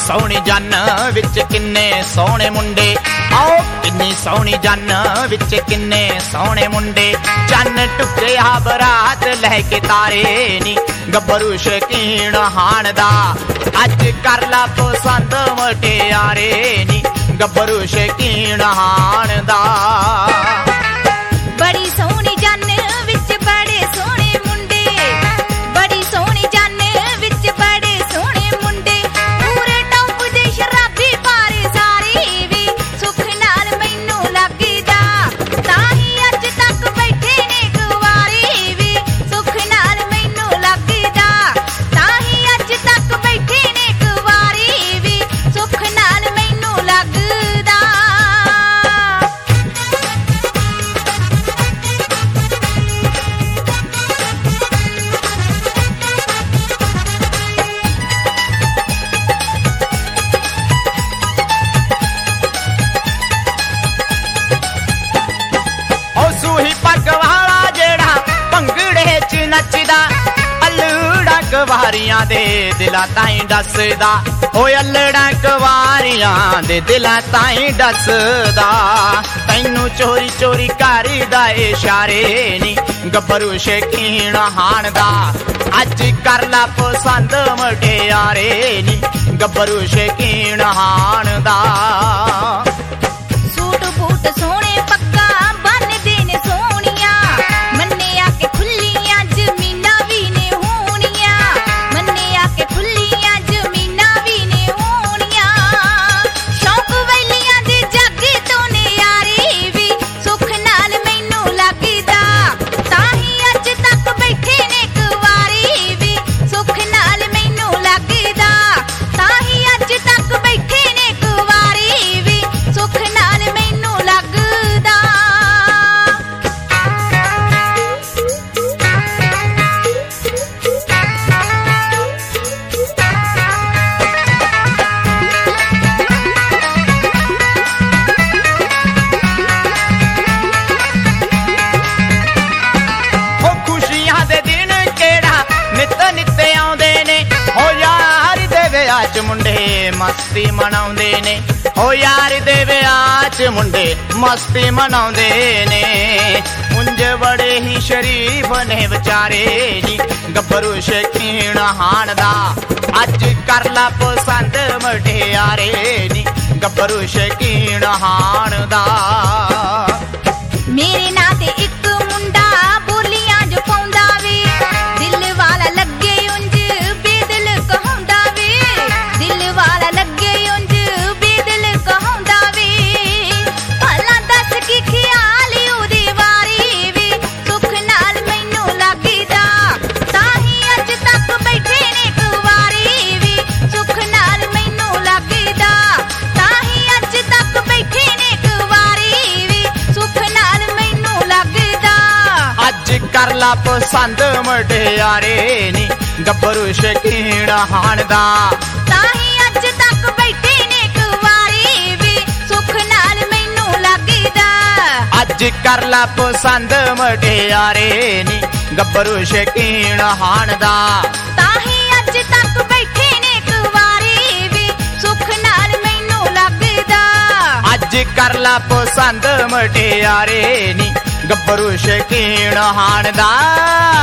ਸੋਹਣੀ ਜੰਨ ਵਿੱਚ ਕਿੰਨੇ ਸੋਹਣੇ ਮੁੰਡੇ ਆਓ ਕਿੰਨੀ ਸੋਹਣੀ ਜੰਨ ਵਿੱਚ ਕਿੰਨੇ ਸੋਹਣੇ ਮੁੰਡੇ ਚੰਨ ਟੁੱਕਿਆ ਬਰਾਤ ਲੈ ਕੇ ਤਾਰੇ ਨੀ ਗੱਭਰੂ ਸ਼ਕੀਨ ਹਾਣ ਦਾ ਅੱਜ ਕਰ ਲਾ ਪਸੰਦ ਮਟਿਆਰੇ ਨੀ ਗੱਭਰੂ ਸ਼ਕੀਨ ਹਾਣ ਦਾ ਬੜੀ ਸੋਹਣੀ ਜੰਨ ਵਿੱਚ ਬੜੇ ਸੋਹਣੇ ਮੁੰਡੇ ਬੜੀ ਸੋਹਣੀ ਜੰਨ ਵਿੱਚ ਬੜੇ ਸੋਹਣੇ ਮੁੰਡੇ ਪੂਰੇ ਟੌਪ ਦੇ ਸ਼ਰਾਬੀ ਪਾਰੇ ਸਾਰੇ ਵੀ ਸੁੱਖ ਨਾਲ ਮੈਨੂੰ ਲੱਗਦਾ ਤਾਂ ਹੀ ਅੱਜ ਤੱਕ ਬੈਠੇ ਨੇ ਕੁਵਾਰੇ ਵੀ ਸੁੱਖ ਨਾਲ ਮੈਨੂੰ ਲੱਗਦਾ ਤਾਂ ਹੀ ਅੱਜ ਤੱਕ ਬੈਠੇ ਨੇ ਕੁਵਾਰੇ ਵੀ ਸੁੱਖ ਨਾਲ ਮੈਨੂੰ ਲੱਗਦਾ ਨੱਚਦਾ ਅਲੜਾ ਕਵਾਰੀਆਂ ਦੇ ਦਿਲਾਂ ਤਾਈਂ ਡੱਸਦਾ ਓਏ ਅਲੜਾ ਕਵਾਰੀਆਂ ਦੇ ਦਿਲਾਂ ਤਾਈਂ ਡੱਸਦਾ ਤੈਨੂੰ ਚੋਰੀ ਚੋਰੀ ਕਰਦਾ ਇਸ਼ਾਰੇ ਨੀ ਗੱਭਰੂ ਸ਼ਕੀਨ ਹਾਣ ਦਾ ਅੱਜ ਕਰ ਲਾ ਪਸੰਦ ਮਟਿਆਰੇ ਨੀ ਗੱਭਰੂ ਸ਼ਕੀਨ ਹਾਣ ਦਾ ਸੂਟ ਬੂਟ ਸੋਹਣੇ ਪੱਕਾ ਬੰਨਦੇ ਨੇ ਸੋਹਣੀਆਂ ਮੰਨਿਆ ਕਿ ਖੁੱਲੀਆਂ ਜ਼ਮੀਨਾਂ ਵੀ ਨੇ ਹੋਣੀਆਂ ਮੰਨਿਆ ਕਿ ਖੁੱਲੀਆਂ ਜ਼ਮੀਨਾਂ ਵੀ ਨੇ ਹੋਣੀਆਂ ਸ਼ੌਕ ਵੈਲੀਆਂ ਦੇ ਜਾਗੇ ਤੋਂ ਨਿਆਰੇ ਵੀ ਸੁੱਖ ਨਾਲ ਮੈਨੂੰ ਲੱਗਦਾ ਤਾਂ ਹੀ ਅੱਜ ਤੱਕ ਬੈਠੇ ਨੇ ਕੁਵਾਰੇ ਵੀ ਸੁੱਖ ਨਾਲ ਮੈਨੂੰ ਲੱਗਦਾ ਤਾਂ ਹੀ ਅੱਜ ਤੱਕ ਬੈਠੇ ਨੇ ਕੁਵਾਰੇ ਵੀ ਸੁੱਖ ਨਾਲ ਮੈਨੂੰ ਲੱਗਦਾ ਉਹ ਖੁਸ਼ੀਆਂ ਦੇ ਦਿਨ ਕਿਹੜਾ ਨਿੱਤ ਨਿੱਤ ਆਉਂਦੇ ਨੇ ਹੋ ਯਾਰ ਦੇ ਵਿਆਹ 'ਚ ਮੁੰਡੇ ਮਸਤੀ ਮਨਾਉਂਦੇ ਨੇ ਹੋ ਯਾਰ ਦੇ ਵਿਆਹ 'ਚ ਮੁੰਡੇ ਮਸਤੀ ਮਨਾਉਂਦੇ ਨੇ ਉਂਝ ਬੜੇ ਹੀ ਸ਼ਰੀਫ ਨੇ ਵਿਚਾਰੇ ਨੀ ਗੱਭਰੂ ਸ਼ਕੀਨ ਹਾਣ ਦਾ ਅੱਜ ਕਰ ਲਾ ਪਸੰਦ ਮਟਿਆਰੇ ਨੀ ਗੱਭਰੂ ਸ਼ਕੀਨ ਹਾਣ ਦਾ ਮੇਰੇ ਨਾਂ ਤੇ ਇੱਕ ਮੁੰਡਾ ਬੋਲੀਆਂ ਜੋ ਪਾਉਂਦਾ ਵੇ ਦਿਲ ਵਾਲਾ ਲੱਗੇ ਉਂਝ ਬੇਦਿਲ ਕਹਾਉਂਦਾ ਵੇ ਦਿਲ ਵਾਲਾ ਲੱਗੇ ਉਂਝ ਬੇਦਿਲ ਕਹਾਉਂਦਾ ਵੇ ਭਲਾ ਦੱਸ ਕੀ ਖਿਆਲ ਉਹਦੇ ਬਾਰੇ ਵੀ ਸੁੱਖ ਨਾਲ ਮੈਨੂੰ ਲੱਗਦਾ ਤਾਂ ਹੀ ਅੱਜ ਤੱਕ ਬੈਠੇ ਨੇ ਕੁਵਾਰੇ ਵੀ ਸੁੱਖ ਨਾਲ ਮੈਨੂੰ ਲੱਗਦਾ ਤਾਂ ਹੀ ਅੱਜ ਤੱਕ ਬੈਠੇ ਨੇ ਕੁਵਾਰੇ ਵੀ ਸੁੱਖ ਨਾਲ ਮੈਨੂੰ ਲੱਗਦਾ ਅੱਜ ਕਰ ਲਾ ਪਸੰਦ ਮਟਿਆਰੇ ਨੀ ਗੱਭਰੂ ਸ਼ਕੀਨ ਹਾਣ ਦਾ ਤਾਂ ਹੀ ਅੱਜ ਤੱਕ ਬੈਠੇ ਨੇ ਕੁਵਾਰੇ ਵੀ ਸੁੱਖ ਨਾਲ ਮੈਨੂੰ ਲੱਗਦਾ ਅੱਜ ਕਰ ਲਾ ਪਸੰਦ ਮਟਿਆਰੇ ਨੀ ਗੱਭਰੂ ਸ਼ਕੀਨ ਹਾਣ ਦਾ ਤਾਂ ਹੀ ਅੱਜ ਤੱਕ ਬੈਠੇ ਨੇ ਕੁਵਾਰੇ ਵੀ ਸੁੱਖ ਨਾਲ ਮੈਨੂੰ ਲੱਗਦਾ ਅੱਜ ਕਰ ਲਾ ਪਸੰਦ ਮਟਿਆਰੇ ਨੀ ਗੱਭਰੂ ਸ਼ਕੀਨ ਹਾਣ ਦਾ